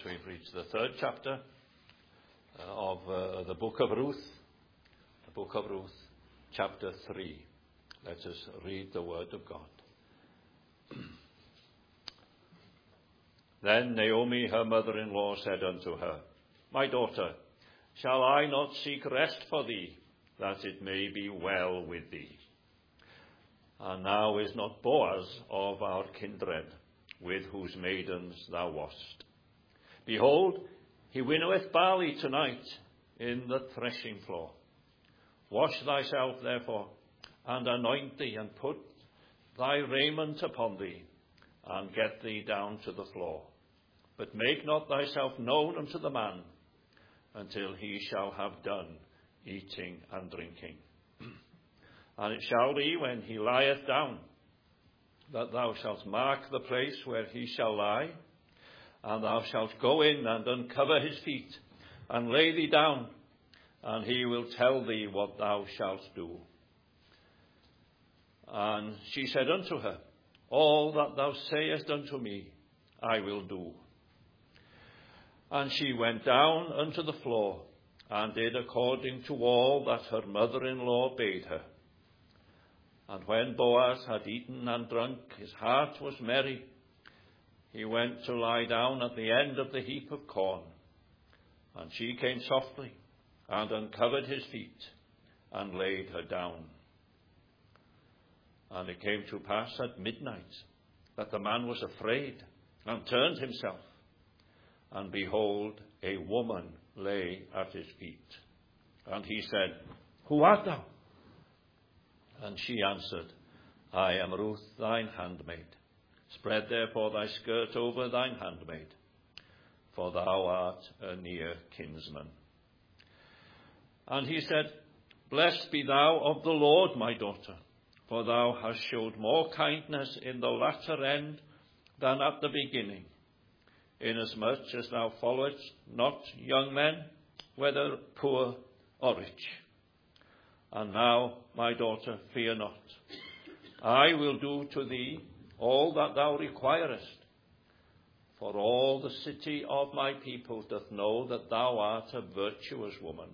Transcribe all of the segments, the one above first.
we've reached the third chapter of the book of Ruth. The book of Ruth, chapter 3. Let us read the word of God. Then Naomi, her mother-in-law, said unto her, My daughter, shall I not seek rest for thee, that it may be well with thee? And now is not Boaz of our kindred, with whose maidens thou wast? Behold, he winnoweth barley tonight in the threshing floor. Wash thyself, therefore, and anoint thee, and put thy raiment upon thee, and get thee down to the floor. But make not thyself known unto the man, until he shall have done eating and drinking. And it shall be, when he lieth down, that thou shalt mark the place where he shall lie, and thou shalt go in and uncover his feet, and lay thee down, and he will tell thee what thou shalt do. And she said unto her, All that thou sayest unto me, I will do. And she went down unto the floor, and did according to all that her mother-in-law bade her. And when Boaz had eaten and drunk, his heart was merry. He went to lie down at the end of the heap of corn. And she came softly, and uncovered his feet, and laid her down. And it came to pass at midnight, that the man was afraid, and turned himself. And behold, a woman lay at his feet. And he said, Who art thou? And she answered, I am Ruth, thine handmaid. Spread therefore thy skirt over thine handmaid, for thou art a near kinsman. And he said, Blessed be thou of the Lord, my daughter, for thou hast showed more kindness in the latter end than at the beginning, inasmuch as thou followest not young men, whether poor or rich. And now, my daughter, fear not. I will do to thee all that thou requirest. For all the city of my people doth know that thou art a virtuous woman.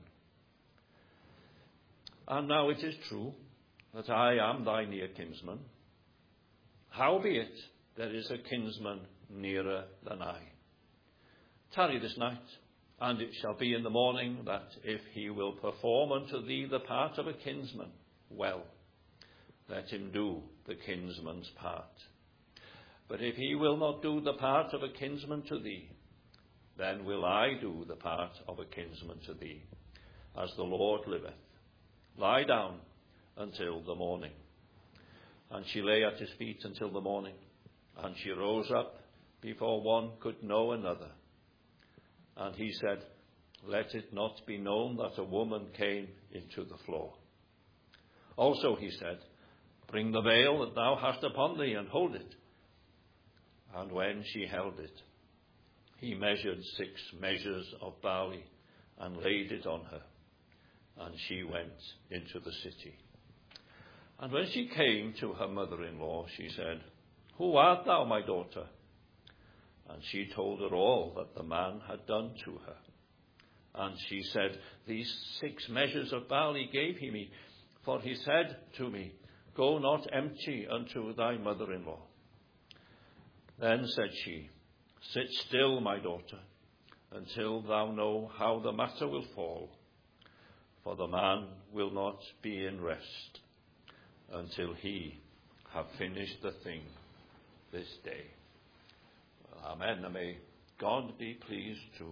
And now it is true that I am thy near kinsman. Howbeit there is a kinsman nearer than I. Tarry this night, and it shall be in the morning that if he will perform unto thee the part of a kinsman, well, let him do the kinsman's part. But if he will not do the part of a kinsman to thee, then will I do the part of a kinsman to thee, as the Lord liveth. Lie down until the morning. And she lay at his feet until the morning, and she rose up before one could know another. And he said, Let it not be known that a woman came into the floor. Also he said, Bring the veil that thou hast upon thee, and hold it. And when she held it, he measured 6 measures of barley, and laid it on her. And she went into the city. And when she came to her mother-in-law, she said, Who art thou, my daughter? And she told her all that the man had done to her. And she said, These 6 measures of barley gave he me, for he said to me, Go not empty unto thy mother-in-law. Then said she, Sit still, my daughter, until thou know how the matter will fall. For the man will not be in rest until he have finished the thing this day. Amen. And may God be pleased to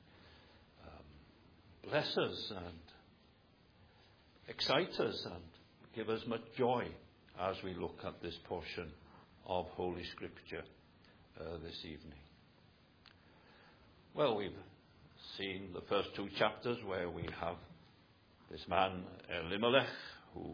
bless us and excite us and give us much joy as we look at this portion of Holy Scripture this evening. Well, we've seen the first 2 chapters where we have this man Elimelech who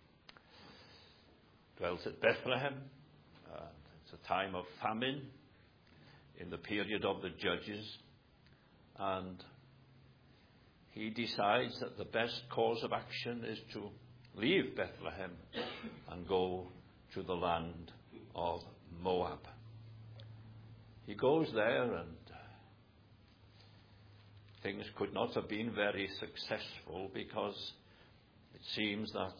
dwelt at Bethlehem. It's a time of famine in the period of the Judges, and he decides that the best course of action is to leave Bethlehem and go to the land of Moab. He goes there and things could not have been very successful, because it seems that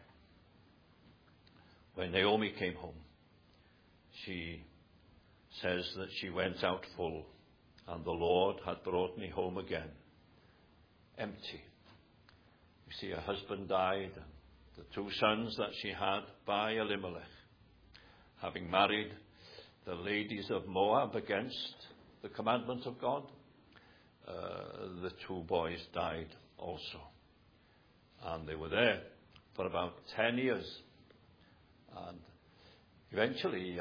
when Naomi came home, she says that she went out full, and the Lord had brought me home again empty. You see, her husband died, and the two sons that she had by Elimelech, having married the ladies of Moab against the commandment of God, the two boys died also. And they were there for about 10 years. And eventually,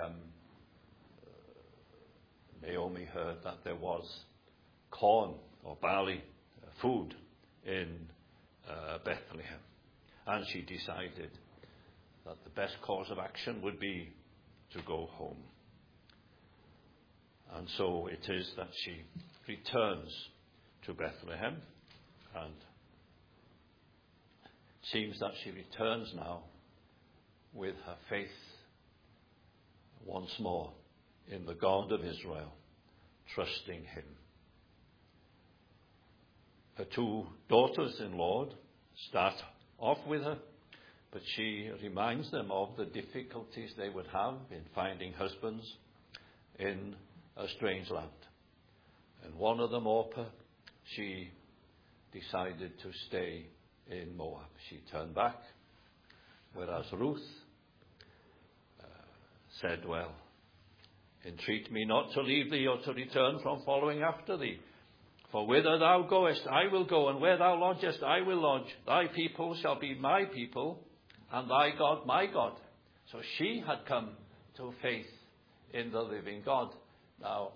Naomi heard that there was corn or barley, food in Bethlehem. And she decided that the best course of action would be to go home. And so it is that she returns to Bethlehem, and it seems that she returns now with her faith once more in the God of Israel, trusting him. Her two daughters-in-law start off with her, but she reminds them of the difficulties they would have in finding husbands in a strange land. And one of them, Orpah, she decided to stay in Moab. She turned back, whereas Ruth said, well, entreat me not to leave thee or to return from following after thee. For whither thou goest, I will go, and where thou lodgest, I will lodge. Thy people shall be my people, and thy God my God. So she had come to faith in the living God. Now,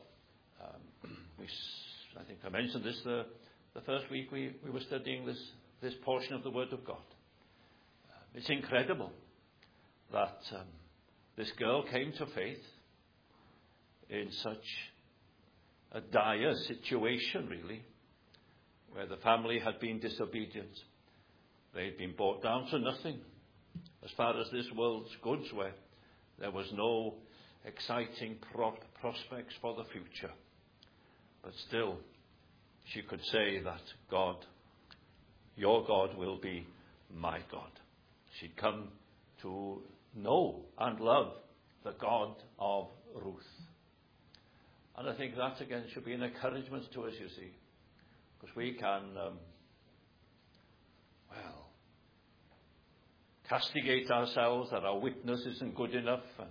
I think I mentioned this the first week we were studying this portion of the Word of God. It's incredible that this girl came to faith in such a dire situation, really, where the family had been disobedient. They had been brought down to nothing as far as this world's goods were. There was no exciting prospects for the future. But still, she could say that God, your God, will be my God. She'd come to know and love the God of Ruth. And I think that, again, should be an encouragement to us, you see. Because we can, castigate ourselves that our witness isn't good enough. And,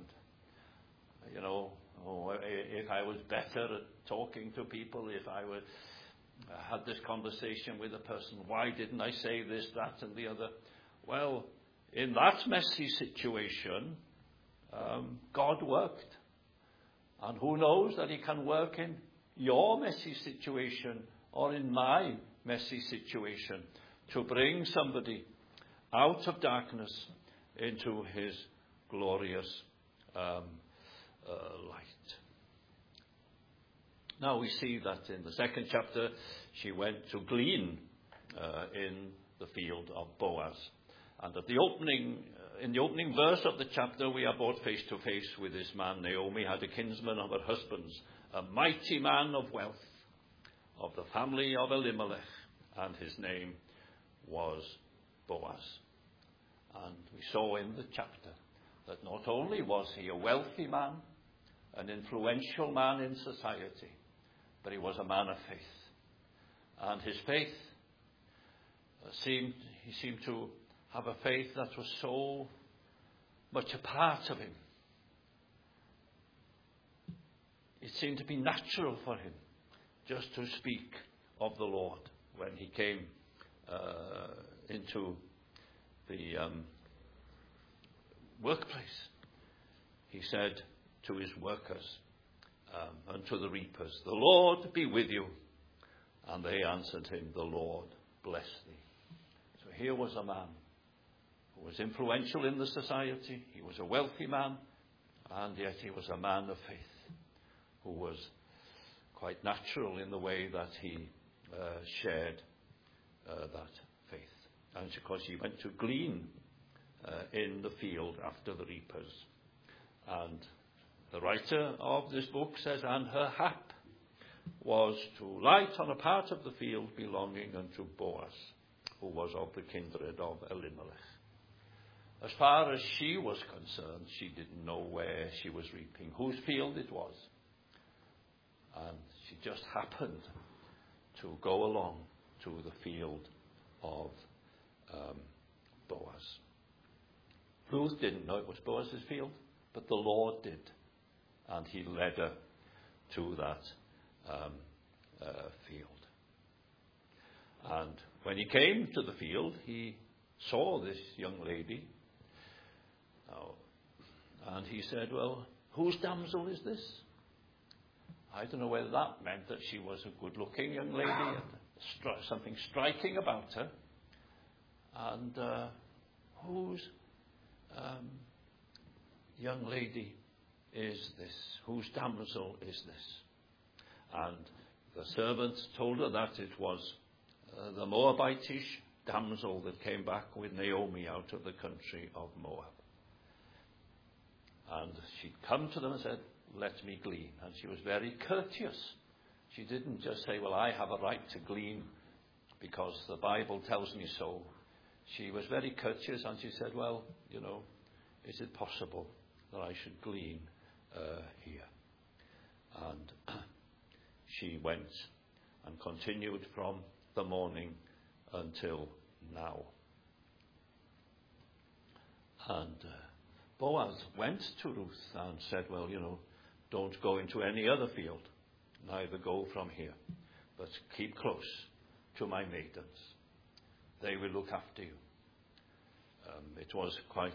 if I was better at talking to people, if I had this conversation with a person, why didn't I say this, that, and the other? Well, in that messy situation, God worked. And who knows that he can work in your messy situation or in my messy situation to bring somebody out of darkness into his glorious light. Now we see that in the second chapter she went to glean in the field of Boaz. And at the opening, in the opening verse of the chapter, we are brought face to face with this man. Naomi had a kinsman of her husband's, a mighty man of wealth, of the family of Elimelech, and his name was Boaz. And we saw in the chapter that not only was he a wealthy man, an influential man in society, but he was a man of faith. And his faith he seemed to have a faith that was so much a part of him. It seemed to be natural for him just to speak of the Lord when he came into the workplace. He said to his workers and to the reapers, "The Lord be with you." And they answered him, "The Lord bless thee." So here was a man who was influential in the society. He was a wealthy man, and yet he was a man of faith, who was quite natural in the way that he shared that faith. And of course he went to glean in the field after the reapers. And the writer of this book says, and her hap was to light on a part of the field belonging unto Boaz, who was of the kindred of Elimelech. As far as she was concerned, she didn't know where she was reaping, whose field it was. And she just happened to go along to the field of Boaz. Ruth didn't know it was Boaz's field, but the Lord did. And he led her to that field. And when he came to the field, he saw this young lady. And he said, well, whose damsel is this? I don't know whether that meant that she was a good-looking young lady and something striking about her. And whose young lady is this? Whose damsel is this? And the servants told her that it was the Moabitish damsel that came back with Naomi out of the country of Moab. And she'd come to them and said, let me glean. And she was very courteous. She didn't just say, well, I have a right to glean because the Bible tells me so. She was very courteous and she said, well, is it possible that I should glean here? And she went and continued from the morning until now. And Boaz went to Ruth and said, well, don't go into any other field, neither go from here, but keep close to my maidens. They will look after you. It was quite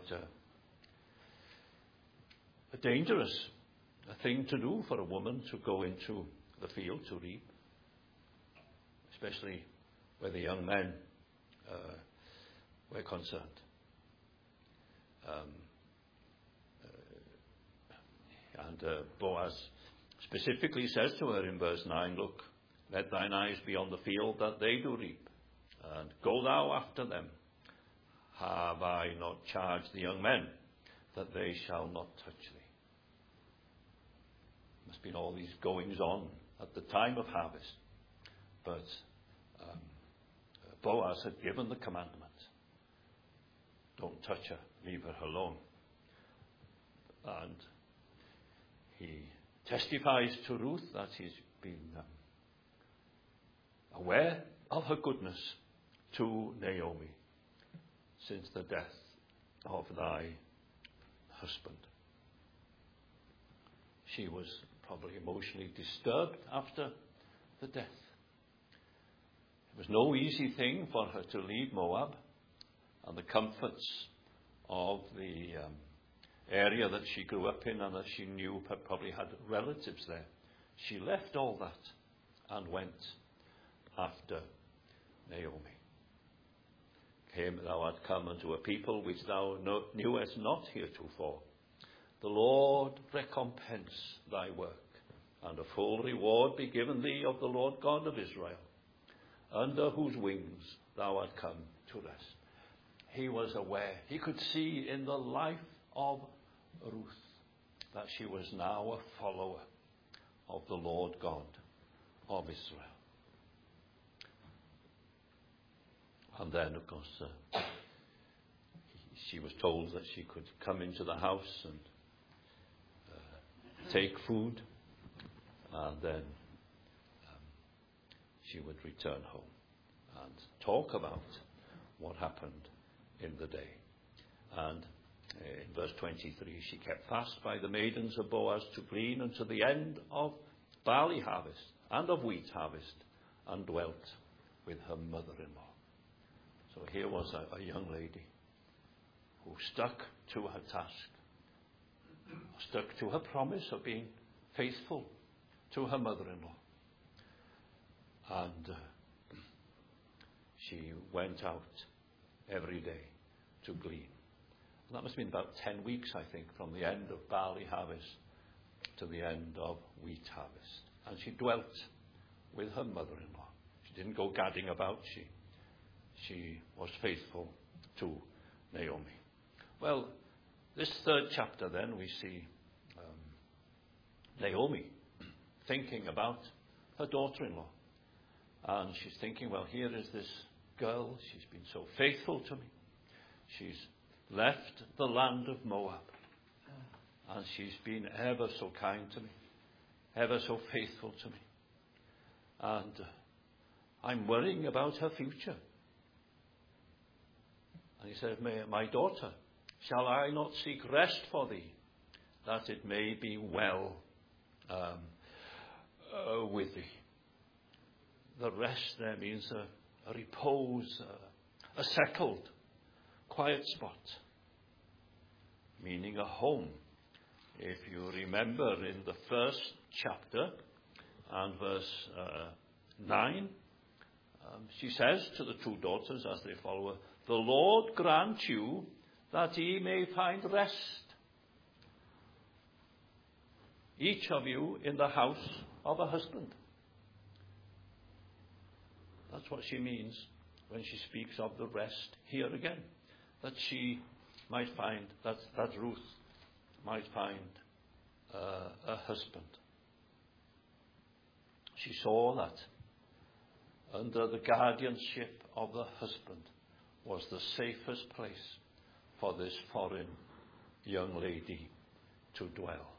a dangerous thing to do for a woman to go into the field to reap, especially where the young men were concerned. And Boaz specifically says to her in verse 9, look, let thine eyes be on the field that they do reap, and go thou after them. Have I not charged the young men that they shall not touch thee? Must have been all these goings on at the time of harvest. But Boaz had given the commandment. Don't touch her, leave her alone. And he testifies to Ruth that he's been aware of her goodness to Naomi since the death of thy husband. She was probably emotionally disturbed after the death. It was no easy thing for her to leave Moab and the comforts of the area that she grew up in and that she knew probably had relatives there. She left all that and went after Naomi. Thou art come unto a people which thou knewest not heretofore. The Lord recompense thy work, and a full reward be given thee of the Lord God of Israel, under whose wings thou art come to rest. He was aware. He could see in the life of Ruth that she was now a follower of the Lord God of Israel. And then, of course, she was told that she could come into the house and take food, and then she would return home and talk about what happened in the day. And in verse 23, she kept fast by the maidens of Boaz to glean unto the end of barley harvest and of wheat harvest, and dwelt with her mother-in-law. So here was a young lady who stuck to her task, stuck to her promise of being faithful to her mother-in-law. And she went out every day to glean. And that must have been about 10 weeks, I think, from the end of barley harvest to the end of wheat harvest. And she dwelt with her mother-in-law. She didn't go gadding about. She was faithful to Naomi. Well, this third chapter then we see Naomi thinking about her daughter-in-law. And she's thinking, well, here is this girl. She's been so faithful to me. She's left the land of Moab. And she's been ever so kind to me, ever so faithful to me. And I'm worrying about her future. And he said, my daughter, shall I not seek rest for thee, that it may be well with thee? The rest there means a repose, a settled, quiet spot, meaning a home. If you remember in the first chapter and verse 9, she says to the two daughters as they follow her, the Lord grant you that ye may find rest, each of you in the house of a husband. That's what she means when she speaks of the rest here again. That she might find, that Ruth might find a husband. She saw that under the guardianship of the husband was the safest place for this foreign young lady to dwell.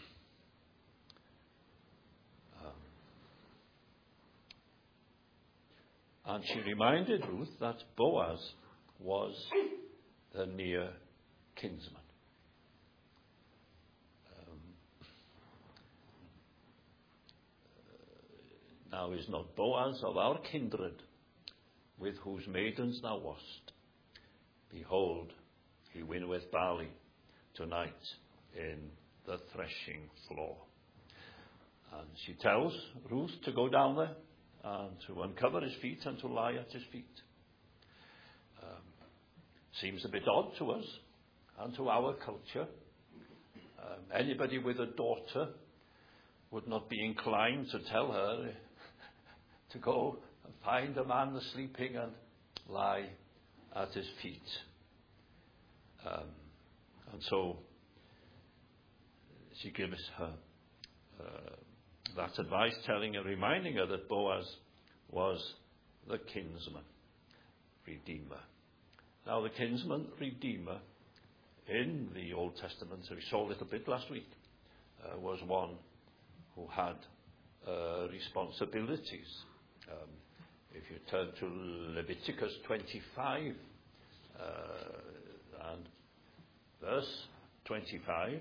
And she reminded Ruth that Boaz was the near kinsman. Now is not Boaz of our kindred, with whose maidens thou wast? Behold, he winnoweth barley tonight in the threshing floor. And she tells Ruth to go down there and to uncover his feet and to lie at his feet. Seems a bit odd to us and to our culture. Anybody with a daughter would not be inclined to tell her to go and find a man sleeping and lie at his feet. And so she gives her that advice, reminding her that Boaz was the kinsman redeemer. Now, the kinsman redeemer in the Old Testament, we saw a little bit last week, was one who had responsibilities. If you turn to Leviticus 25 and verse 25,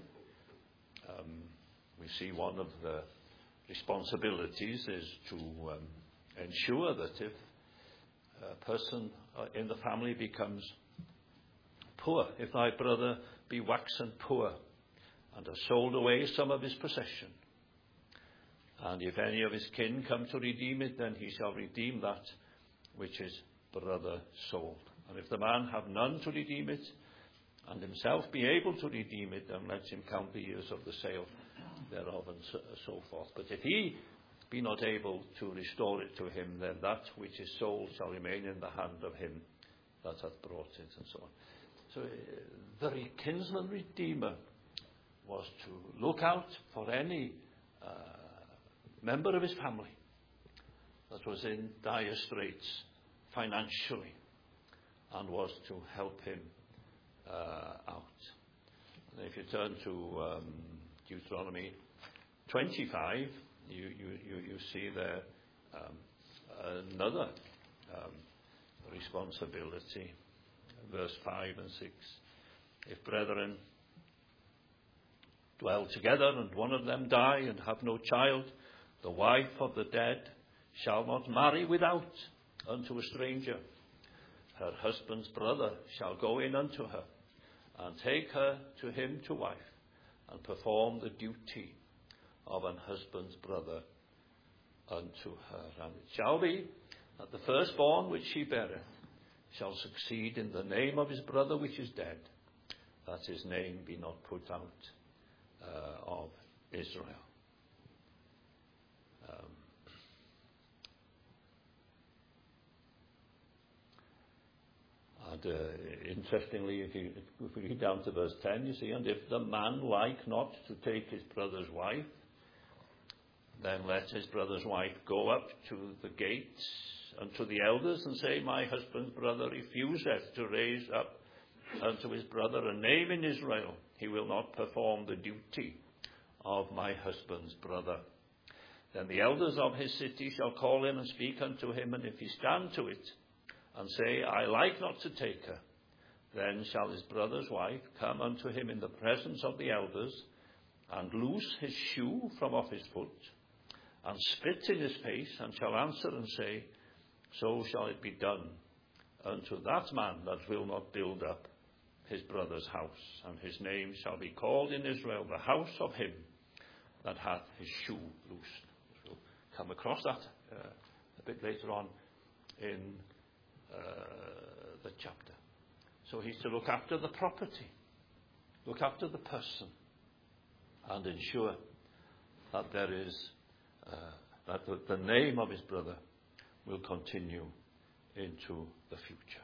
we see one of the responsibilities is to ensure that if a person in the family becomes poor, if thy brother be waxen poor and has sold away some of his possession, and if any of his kin come to redeem it, then he shall redeem that which his brother sold. And if the man have none to redeem it, and himself be able to redeem it, then let him count the years of the sale thereof, and so forth. But if he be not able to restore it to him, then that which is sold shall remain in the hand of him that hath brought it, and so on. So the kinsman redeemer was to look out for any member of his family that was in dire straits financially, and was to help him out. And if you turn to Deuteronomy 25, you see there another responsibility, verse 5 and 6. If brethren dwell together, and one of them die and have no child, the wife of the dead shall not marry without unto a stranger. Her husband's brother shall go in unto her, and take her to him to wife, and perform the duty of an husband's brother unto her. And it shall be that the firstborn which she beareth shall succeed in the name of his brother which is dead, that his name be not put out of Israel. Interestingly, if we read down to verse 10, you see, and if the man like not to take his brother's wife, then let his brother's wife go up to the gates unto the elders and say, My husband's brother refuseth to raise up unto his brother a name in Israel. He will not perform the duty of my husband's brother. Then the elders of his city shall call him and speak unto him, and if he stand to it, and say, I like not to take her, then shall his brother's wife come unto him in the presence of the elders, and loose his shoe from off his foot, and spit in his face, and shall answer and say, So shall it be done unto that man that will not build up his brother's house, and his name shall be called in Israel the house of him that hath his shoe loosed. We'll come across that a bit later on in the chapter. So he's to look after the property, look after the person, and ensure that there is that the name of his brother will continue into the future.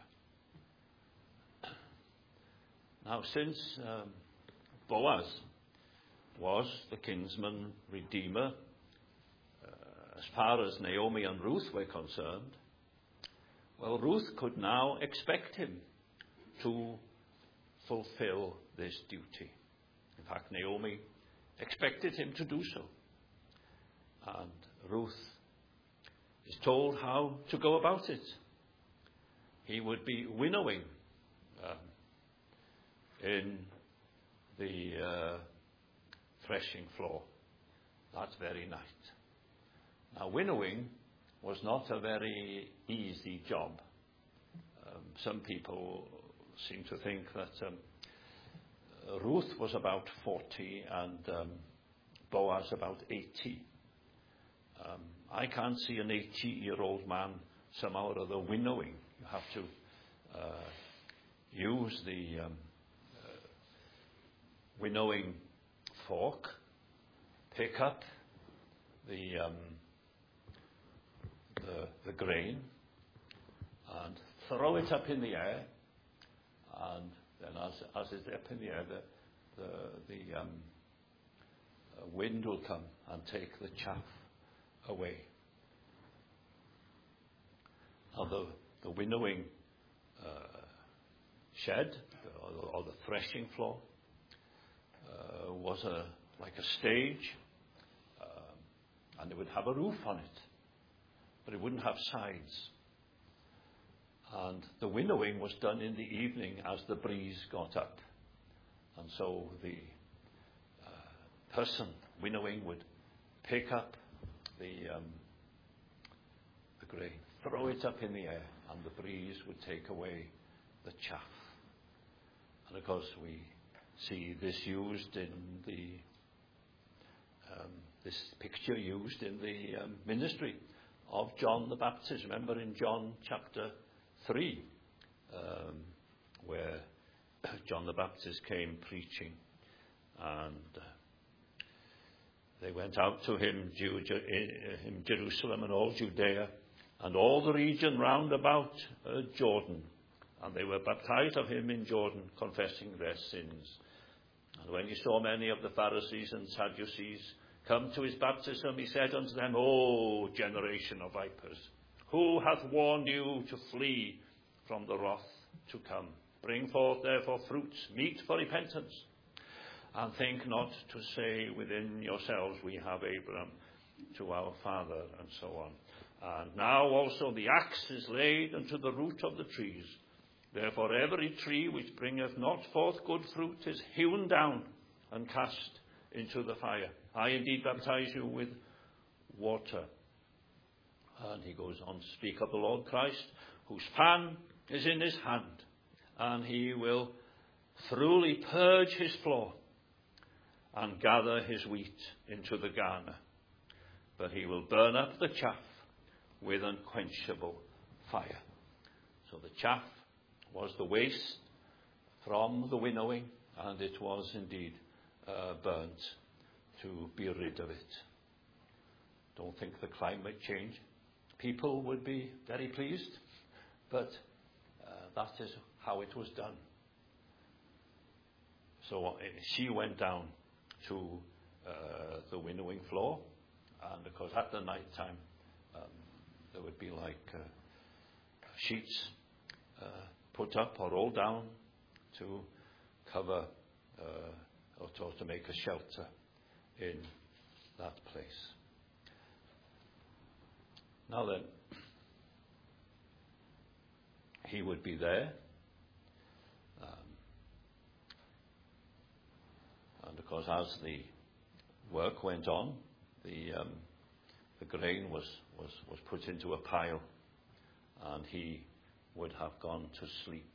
Now, since Boaz was the kinsman redeemer, as far as Naomi and Ruth were concerned, well, Ruth could now expect him to fulfill this duty. In fact, Naomi expected him to do so. And Ruth is told how to go about it. He would be winnowing in the threshing floor that very night. Now, winnowing was not a very easy job. Some people seem to think that Ruth was about 40 and Boaz about 80. I can't see an 80-year-old man somehow or other winnowing. You have to use the winnowing fork, pick up the grain, and throw it up in the air, and then as it's up in the air, the wind will come and take the chaff away. Now the winnowing shed, or the threshing floor, was like a stage, and it would have a roof on it, but it wouldn't have sides. And the winnowing was done in the evening as the breeze got up. And so the person winnowing would pick up the grain, throw it up in the air, and the breeze would take away the chaff. And of course we see this used in this picture used in the ministry of John the Baptist. Remember in John chapter 3, where John the Baptist came preaching, and they went out to him in Jerusalem and all Judea and all the region round about Jordan, and they were baptized of him in Jordan, confessing their sins. And when he saw many of the Pharisees and Sadducees come to his baptism, he said unto them, O generation of vipers, who hath warned you to flee from the wrath to come? Bring forth therefore fruits meet for repentance, and think not to say within yourselves, we have Abraham to our father, and so on. And now also the axe is laid unto the root of the trees. Therefore every tree which bringeth not forth good fruit is hewn down and cast into the fire. I indeed baptize you with water. And he goes on to speak of the Lord Christ, whose fan is in his hand, and he will thoroughly purge his floor and gather his wheat into the garner. But he will burn up the chaff with unquenchable fire. So the chaff was the waste from the winnowing, and it was indeed burnt to be rid of it. Don't think the climate change people would be very pleased, but that is how it was done. So she went down to the winnowing floor, And of course, at the night time, there would be like sheets put up or rolled down to cover or to make a shelter in that place. Now then, he would be there, and of course, as the work went on, the grain was put into a pile, and he would have gone to sleep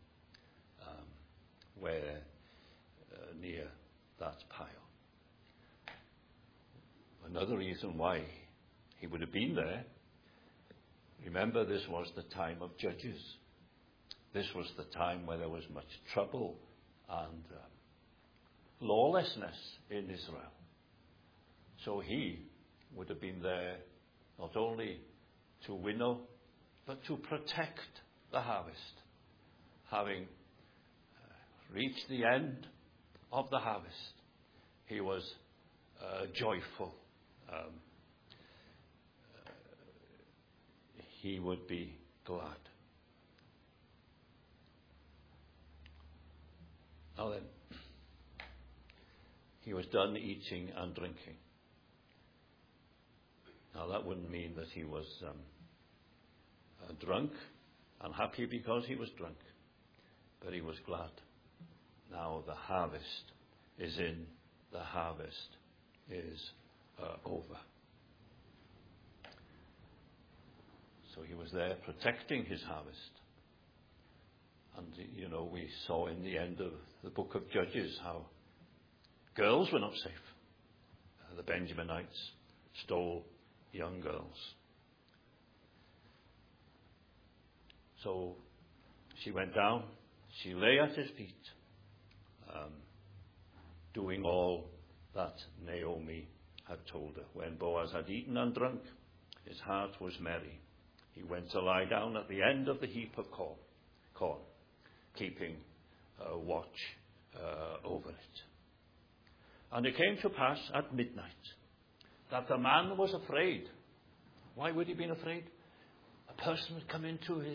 where near that pile. Another reason why he would have been there, remember, this was the time of Judges. This was the time where there was much trouble and lawlessness in Israel. So he would have been there not only to winnow, but to protect the harvest. Having reached the end of the harvest, he was joyful. He would be glad. Now then, he was done eating and drinking. Now that wouldn't mean that he was drunk and happy because he was drunk, but he was glad. Now the harvest is in, the harvest is over. So he was there protecting his harvest. And, you know, we saw in the end of the book of Judges how girls were not safe. The Benjaminites stole young girls. So she went down, she lay at his feet, doing all that Naomi had told her. When Boaz had eaten and drunk, his heart was merry. He went to lie down at the end of the heap of corn, keeping watch over it. And it came to pass at midnight that the man was afraid. Why would he have been afraid? A person had come into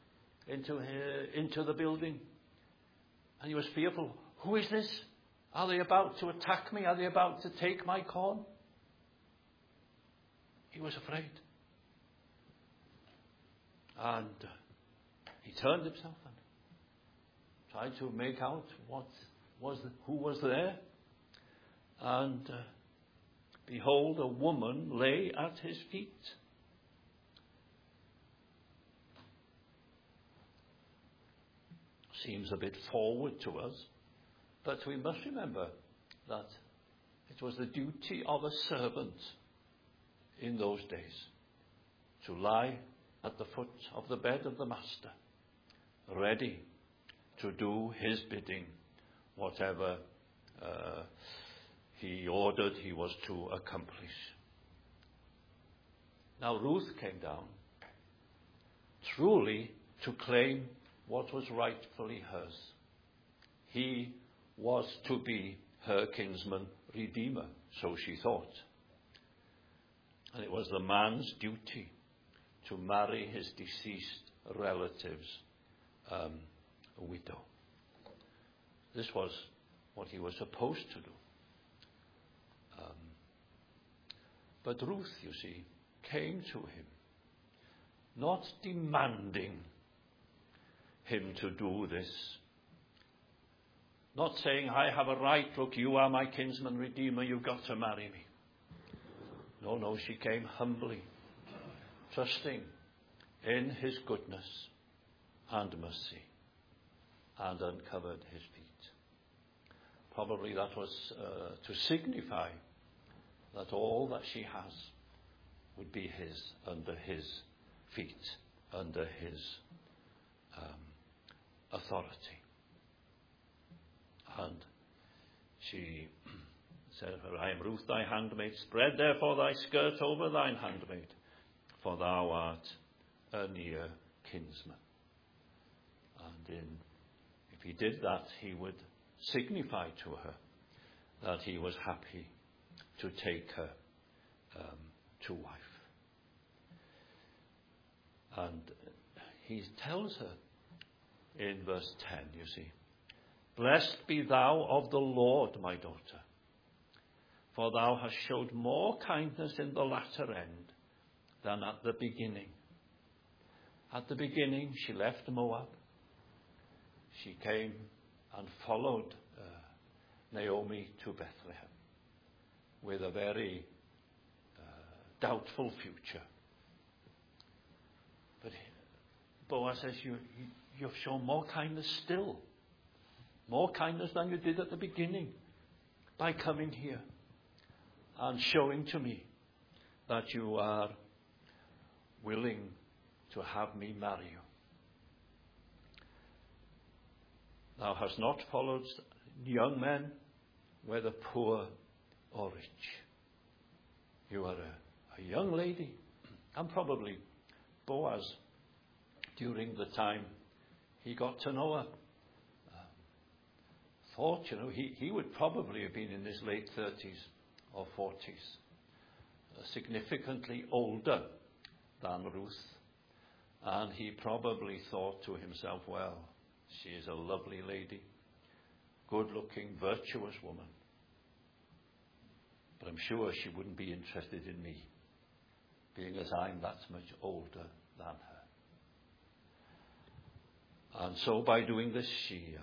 the building, and he was fearful. Who is this? Are they about to attack me? Are they about to take my corn? He was afraid. And he turned himself and tried to make out who was there. And behold, a woman lay at his feet. Seems a bit forward to us, but we must remember that it was the duty of a servant in those days to lie at the foot of the bed of the master, ready to do his bidding, whatever he ordered he was to accomplish. Now Ruth came down, truly to claim what was rightfully hers. He was to be her kinsman redeemer, so she thought. And it was the man's duty to marry his deceased relative's widow. This was what he was supposed to do. But Ruth, you see, came to him, not demanding him to do this, not saying, I have a right, look, you are my kinsman redeemer, you've got to marry me. No, she came humbly, trusting in his goodness and mercy, and uncovered his feet. Probably that was to signify that all that she has would be his, under his feet, under his authority. And she said, I am Ruth thy handmaid, spread therefore thy skirt over thine handmaid, for thou art a near kinsman. And if he did that, he would signify to her that he was happy to take her to wife. And he tells her in verse 10, you see, "Blessed be thou of the Lord, my daughter, for thou hast showed more kindness in the latter end than at the beginning." At the beginning, she left Moab. She came and followed Naomi to Bethlehem with a very doubtful future. But Boaz says, you've shown more kindness still. More kindness than you did at the beginning by coming here and showing to me that you are willing to have me marry you. Thou hast not followed young men, whether poor or rich. You are a young lady. And probably Boaz, during the time he got to know her, thought, he would probably have been in his late 30s or 40s, significantly older than Ruth. And he probably thought to himself, well, she is a lovely lady, good-looking, virtuous woman. But I'm sure she wouldn't be interested in me, being as I'm that much older than her. And so by doing this,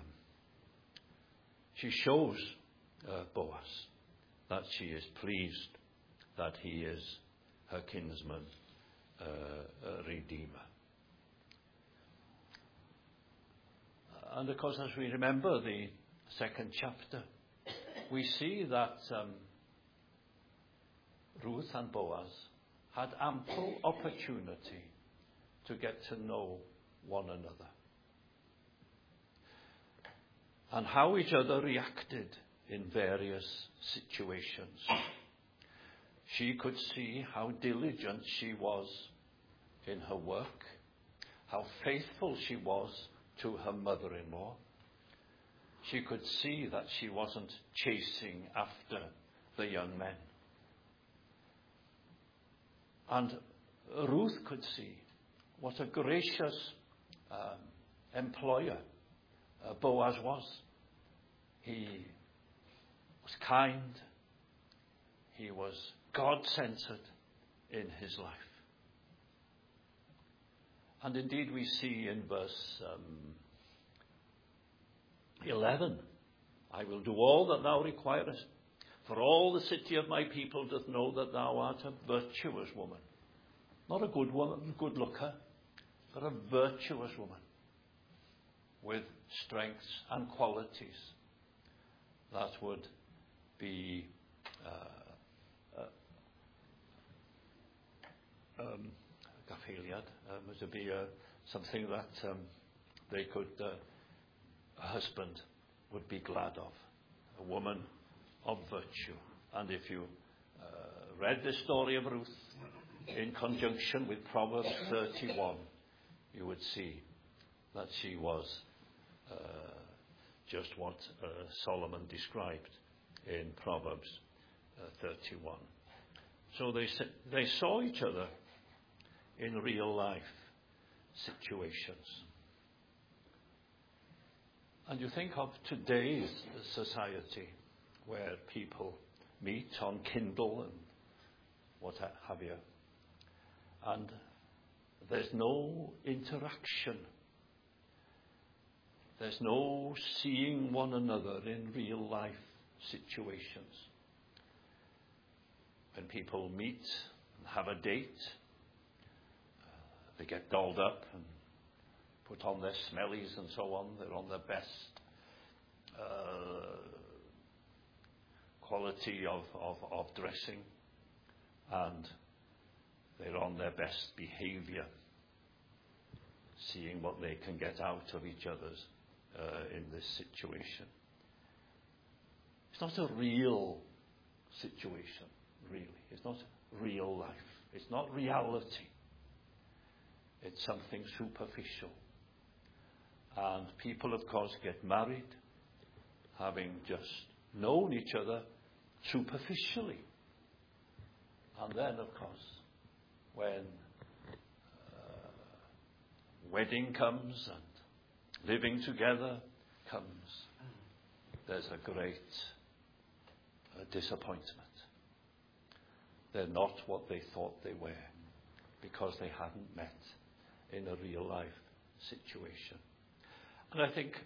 she shows Boaz that she is pleased that he is her kinsman redeemer. And of course, as we remember the second chapter, we see that Ruth and Boaz had ample opportunity to get to know one another, and how each other reacted in various situations. She could see how diligent she was in her work, how faithful she was to her mother-in-law. She could see that she wasn't chasing after the young men. And Ruth could see what a gracious employer Boaz was. He was kind. He was God-centered in his life. And indeed we see in verse 11, "I will do all that thou requirest, for all the city of my people doth know that thou art a virtuous woman." Not a good woman, good looker, but a virtuous woman with strengths and qualities that would be gaffiliad, to be something that they could, a husband would be glad of, a woman of virtue. And if you read the story of Ruth in conjunction with Proverbs 31, you would see that she was just what Solomon described in Proverbs 31. So they saw each other in real life situations. And you think of today's society, where people meet on Kindle and what have you, and there's no interaction. There's no seeing one another in real life situations. When people meet and have a date, they get dolled up and put on their smellies and so on. They're on their best quality of dressing, and they're on their best behaviour, seeing what they can get out of each other's in this situation. It's not a real situation, really. It's not real life. It's not reality. It's something superficial. And people, of course, get married having just known each other superficially. And then, of course, when wedding comes and living together comes, there's a great disappointment. They're not what they thought they were because they hadn't met in a real life situation. And I think,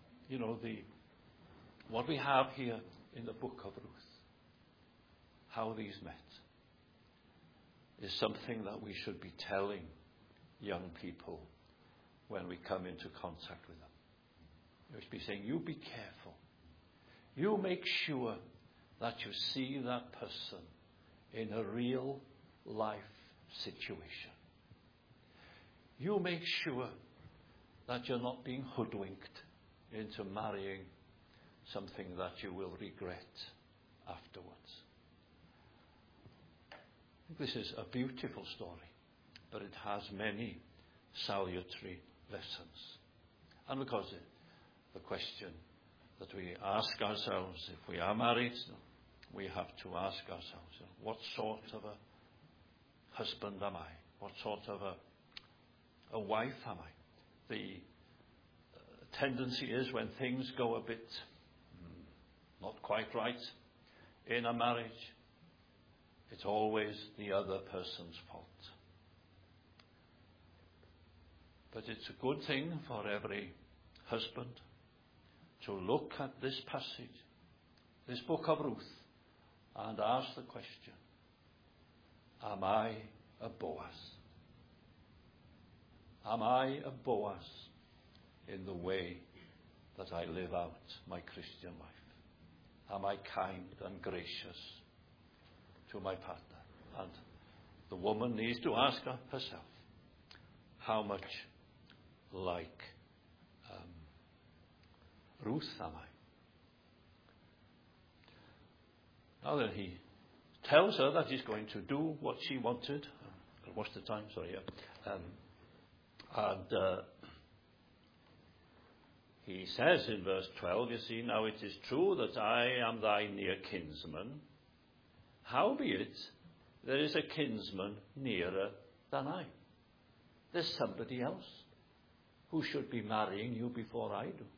what we have here in the book of Ruth, how these met, is something that we should be telling young people when we come into contact with them. We should be saying, you be careful. You make sure that you see that person in a real life situation. You make sure that you're not being hoodwinked into marrying something that you will regret afterwards. This is a beautiful story, but it has many salutary lessons. And because the question that we ask ourselves, if we are married, we have to ask ourselves, what sort of a husband am I? What sort of a wife am I? The tendency is when things go a bit not quite right in a marriage, it's always the other person's fault. But it's a good thing for every husband to look at this passage, this book of Ruth, and ask the question, am I a Boaz? Am I a Boaz in the way that I live out my Christian life? Am I kind and gracious to my partner? And the woman needs to ask herself, how much like Ruth am I? Now then, he tells her that he's going to do what she wanted. What's the time? Sorry, yeah. He says in verse 12, you see, now it is true that I am thy near kinsman. Howbeit, there is a kinsman nearer than I. There's somebody else who should be marrying you before I do.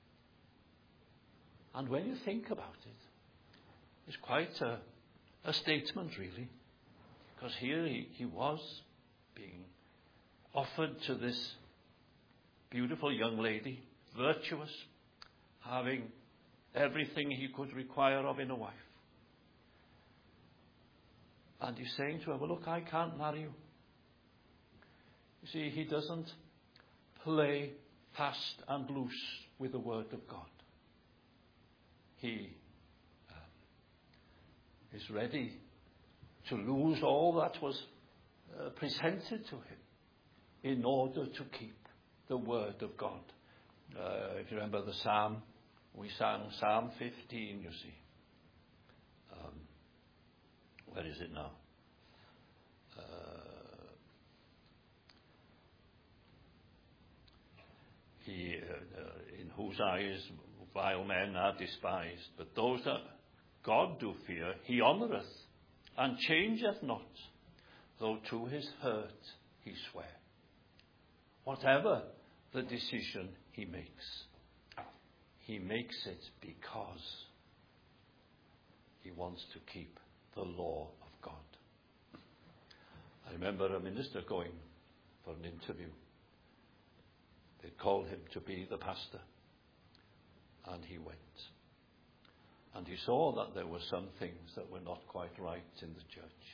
And when you think about it, it's quite a statement, really. Because here he was being offered to this beautiful young lady, virtuous, having everything he could require of in a wife. And he's saying to her, well, look, I can't marry you. You see, he doesn't play fast and loose with the word of God. He is ready to lose all that was presented to him in order to keep the word of God. If you remember the psalm, we sang Psalm 15, you see. Where is it now? In whose eyes vile men are despised, but those that God do fear, he honoureth, and changeth not, though to his hurt he swear. Whatever the decision he makes it because he wants to keep the law of God. I remember a minister going for an interview. They called him to be the pastor, and he went. And he saw that there were some things that were not quite right in the church.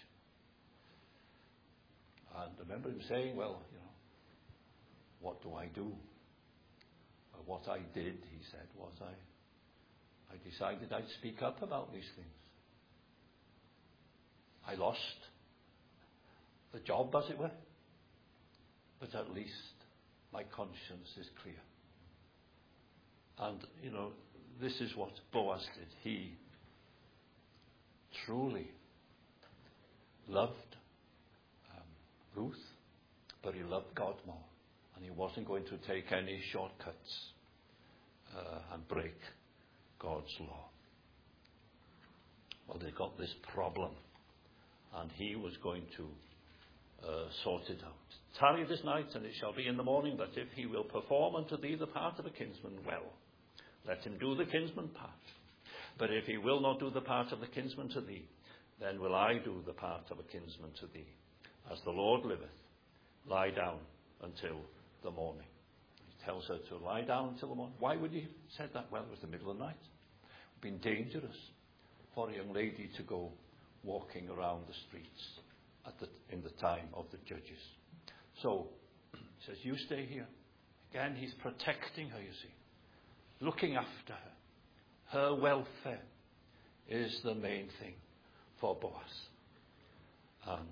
And I remember him saying, well, what do I do? Well, what I did, he said, was I decided I'd speak up about these things. I lost the job, as it were, but at least my conscience is clear. And, this is what Boaz did. He truly loved Ruth, but he loved God more. And he wasn't going to take any shortcuts and break God's law. Well, they got this problem and he was going to sort it out. Tarry this night, and it shall be in the morning that if he will perform unto thee the part of a kinsman, well, let him do the kinsman part. But if he will not do the part of the kinsman to thee, then will I do the part of a kinsman to thee. As the Lord liveth, lie down until the morning. He tells her to lie down until the morning. Why would he have said that? Well, it was the middle of the night. It would have been dangerous for a young lady to go walking around the streets in the time of the judges. So, he says, you stay here. Again, he's protecting her, you see. Looking after her. Her welfare is the main thing for Boaz. And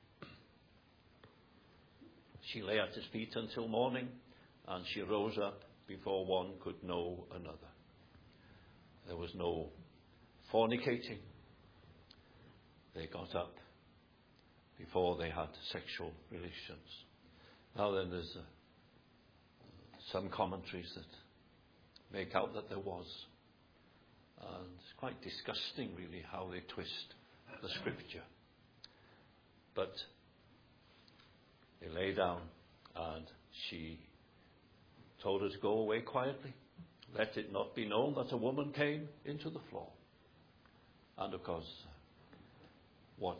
she lay at his feet until morning, and she rose up before one could know another. There was no fornicating. They got up before they had sexual relations. Now then, there's some commentaries that make out that there was. And it's quite disgusting, really, how they twist the scripture. But they lay down, and she told her to go away quietly. Let it not be known that a woman came into the floor. And of course, what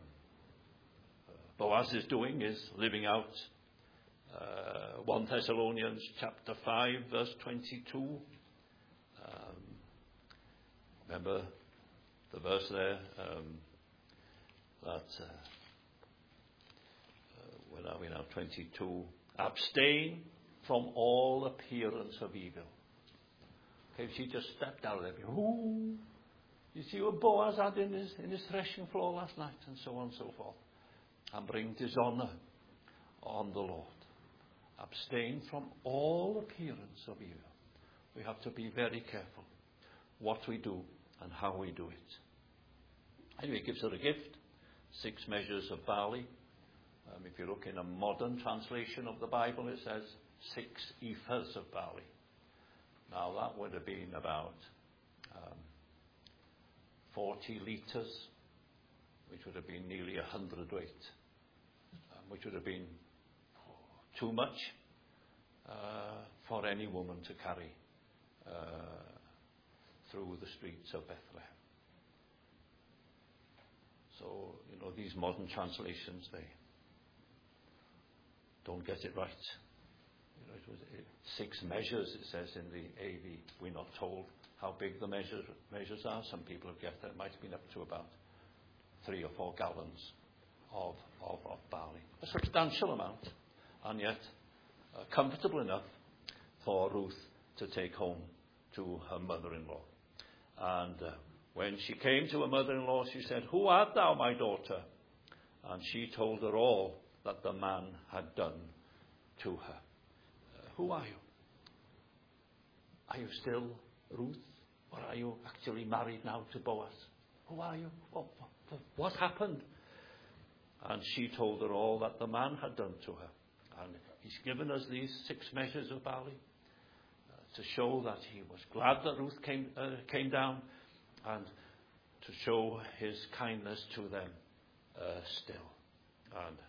Boaz is doing is living out 1 Thessalonians chapter 5, verse 22. Remember the verse there that where are we now? 22. Abstain from all appearance of evil. Okay, she just stepped out of there. Ooh, you see what Boaz had in his threshing floor last night, and so on and so forth, and bring dishonour on the Lord. Abstain from all appearance of evil. We have to be very careful what we do and how we do it. Anyway, he gives her a gift, 6 measures of barley. If you look in a modern translation of the Bible, it says 6 ephahs of barley. Now that would have been about 40 litres, which would have been nearly 100 weight, which would have been too much for any woman to carry through the streets of Bethlehem. So, these modern translations, they don't get it right. It was 6 measures, it says in the AV. We're not told how big the measures are. Some people have guessed that it might have been up to about 3 or 4 gallons of barley. A substantial amount, and yet comfortable enough for Ruth to take home to her mother-in-law. And when she came to her mother-in-law, she said, "Who art thou, my daughter?" And she told her all that the man had done to her. Who are you? Are you still Ruth? Or are you actually married now to Boaz? Who are you? What happened? And she told her all that the man had done to her. And he's given us these 6 measures of barley to show that he was glad that Ruth came down, and to show his kindness to them still. And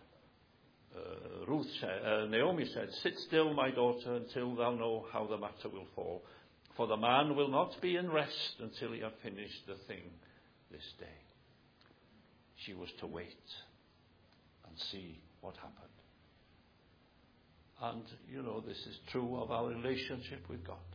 Naomi said, "Sit still, my daughter, until thou know how the matter will fall. For the man will not be in rest until he have finished the thing this day." She was to wait and see what happened. And, this is true of our relationship with God.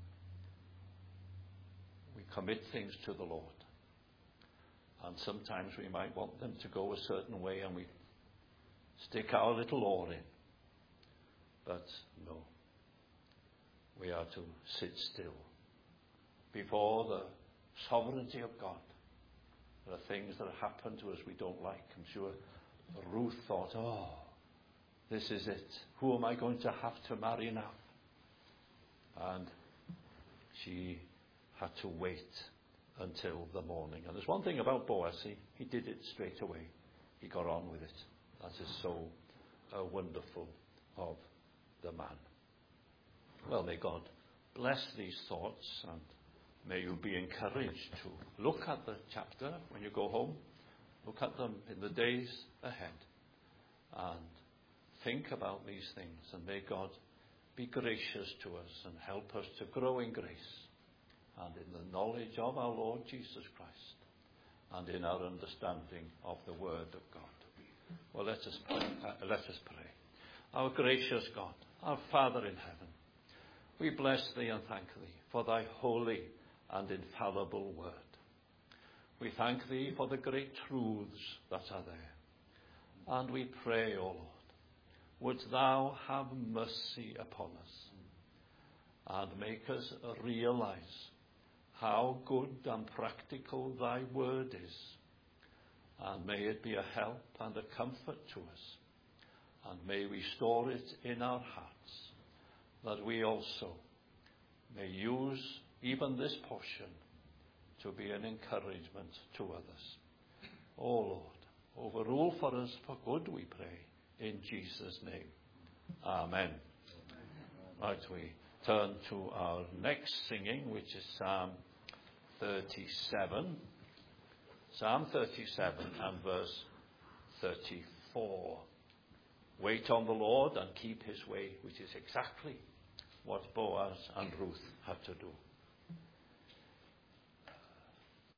We commit things to the Lord. And sometimes we might want them to go a certain way, and we stick our little oar in. But no. We are to sit still before the sovereignty of God. There are things that happen to us we don't like. I'm sure Ruth thought, this is it. Who am I going to have to marry now? And she had to wait until the morning. And there's one thing about Boaz, he did it straight away. He got on with it. That is so wonderful of the man. Well, may God bless these thoughts, and may you be encouraged to look at the chapter when you go home. Look at them in the days ahead and think about these things, and may God be gracious to us and help us to grow in grace and in the knowledge of our Lord Jesus Christ and in our understanding of the Word of God. Well, let us pray. Our gracious God, our Father in heaven, we bless thee and thank thee for thy holy and infallible word. We thank thee for the great truths that are there. And we pray, O Lord, wouldst thou have mercy upon us and make us realize how good and practical thy word is. And may it be a help and a comfort to us. And may we store it in our hearts, that we also may use even this portion to be an encouragement to others. O Lord, overrule for us for good, we pray, in Jesus' name. Amen. Right, we turn to our next singing, which is Psalm 37. Psalm 37 and verse 34. Wait on the Lord and keep his way, which is exactly what Boaz and Ruth had to do.